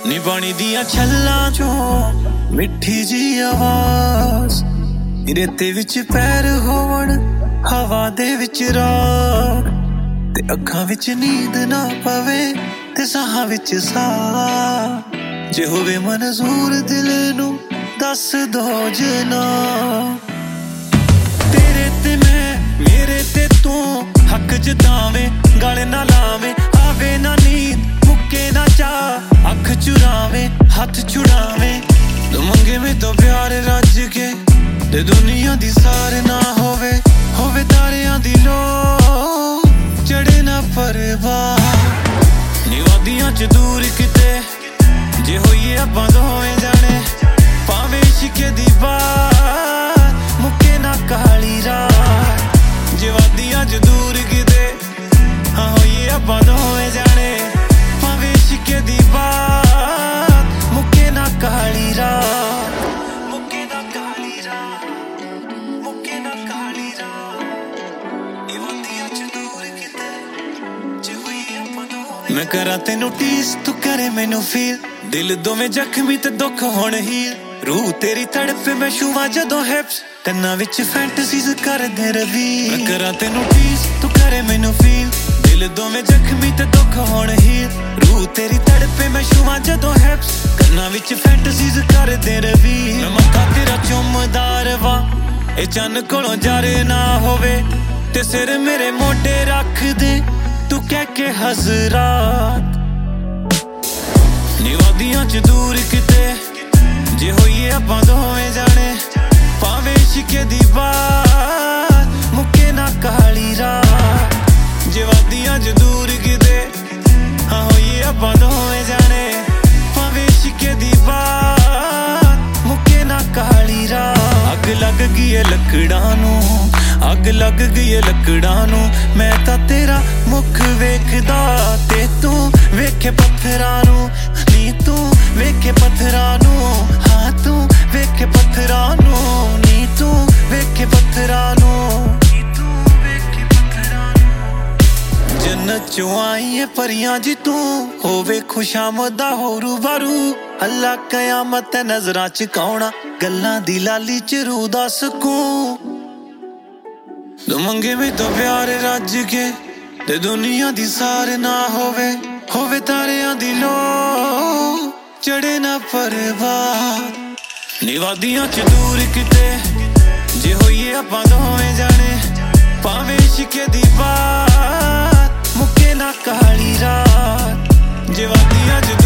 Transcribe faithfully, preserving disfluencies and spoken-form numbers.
नी पानी दियां छल्लां चों मिठी जी आवाज़ रेते विच पैर होवण हवा दे विच राग ते अखां विच नींद ना पवे ते साहां विच साह जे होवे मंजूर दिल नूं दस दो जना तेरे ते मैं मेरे ते तू हक जतावे गल ना लावे आवे ना नींद मुक्के ना चाह अख चुरावे हाथ छुड़ावे तू मंगे में तो प्यार रज के ते दुनिया दी सार ना होवे होवे तारियां दी लो चढ़े ना परवाह नी वादियां च दूर किते जे होइए आपां दोवें जाने पावे इश्के दी बात मुक्के ना काली रात जे वादियां च दूर किते हाँ होइए आपां दोवें जाने पावे इश्के दी बात मुक्के ना काली रात मुक्के ना काली रात मुक्के ना काली रात नी वादियां च दूर किते जे होइए आपां दोवें मैं करा तेनू टीस तू करे मैनू फील दिल दोवें जख्मी ते दुख होण हील रूह तेरी तड़पे मैं छुवां जदों हिप्स कन्नां विच फैंटसीज करदे रवी मैं करा तेनू टीस तू करे मैनू फील दिल दोवें जख्मी ते दुख होण हील रूह तेरी तड़पे मैं छुवां जदों हिप्स कन्नां विच फैंटसीज करदे रवी मैं मत्था तेरा चुमदा रवां ए चन्न कोलों जारे ना होवे ते सिर मेरे मोढे रख दे तू कह के हज़रात नी वादियां च दूर किते जे होइए आपां दोवें जाने पावे इश्के दी बात मुक्के ना काली रात जे वादियां च दूर किते हाँ होइए आपां दोवें जाने पावे इश्के दी बात मुक्के ना काली रात अग लग गई है लकड़ां नूं अग लग गई है लकड़ां नूं मैं तां तेरा मुख वेखदा ते तू वेखे पत्थरां नूं नी तू वेखे पत्थरां नूं हाँ तू वेखे पत्थरां नूं नी तू वेखे पत्थरां नूं नी तू वेखे पत्थरां नूं जन्नत चों आई है परियां जी तू होवे खुशामद दा हो रूबरू अल्लाह कयामत नजरां च कौना गल्लां दी लाली च रूह दा सकून तू मंगे में तो प्यार रज के ते दुनिया दी सार ना होवे होवे तारियां दी लो चढ़े ना परवाह नी वादियां च दूर किते जे होइए आपां दोवें जाने पावे इश्के दी बात मुक्के ना काली रात जे वादियां च